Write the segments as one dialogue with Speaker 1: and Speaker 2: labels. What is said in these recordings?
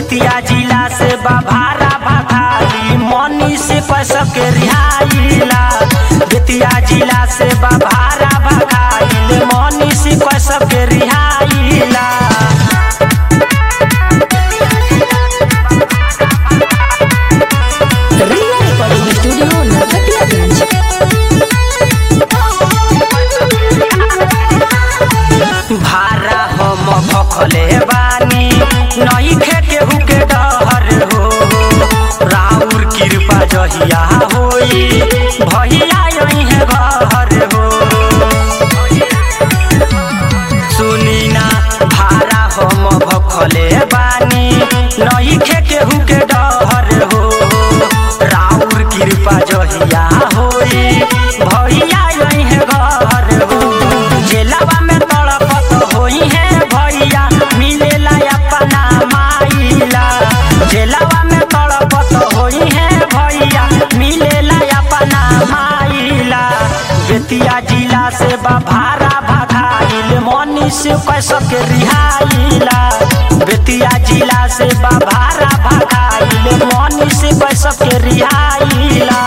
Speaker 1: बेतिया जिला से बाभारा भखाली मनी से पैसा के रिहाईला। बेतिया जिला से बाभारा भखाली मनी से पैसा के रिहाईला। भारा हम भखले बानी नई खे केहू के डहर हो। राउर कृपा जहिया होई भैया यही है घर हो। सुनी ना भारा हम भखले बानी नई खे केहू के डहर हो। राउर कृपा जहिया होई भैया यही है घर हो। जेलवा में तड़पत होई है भैया मिलेला अपना माइला। जेलवा में तड़पत होई है भैया मिलेला अपना माइला। बेतिया जिला से बाभारा भखाइल मनी से पैसा के रिहाईला। बेतिया जिला से बाभारा भखाइल मनी से पैसा के रिहाईला।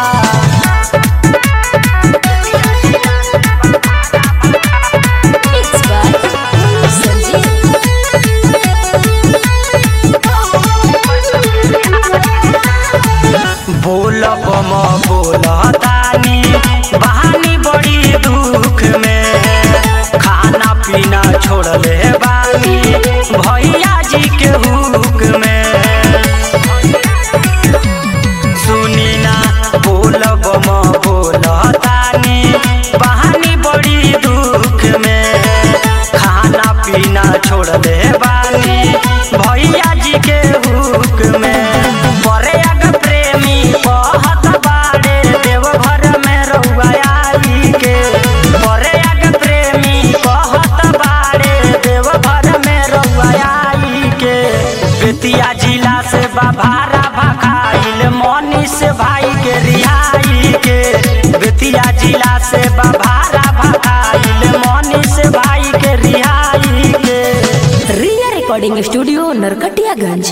Speaker 1: बोल बम बोल तानी बहानी बड़ी दुख में। खाना पीना छोड़ले बानी भैया जी के हुक में। सुनी ना बोल बम बोल तानी बहानी बड़ी दुख में। खाना पीना छोड़ले बानी भैया जी के हुक में। बड़े अग प्रेमी कहत बाड़े देवघर में रउआ आई के। बड़े अग प्रेमी कहत बाड़े देवघर में रउआ आई के। बेतिया जिला से बाभारा भखाइल मनी से भाई के रिहाई के। बेतिया जिला से बाभारा भखाइल मनी से भाई के रिहाई के।
Speaker 2: Riya recording studio Narkatiaganj.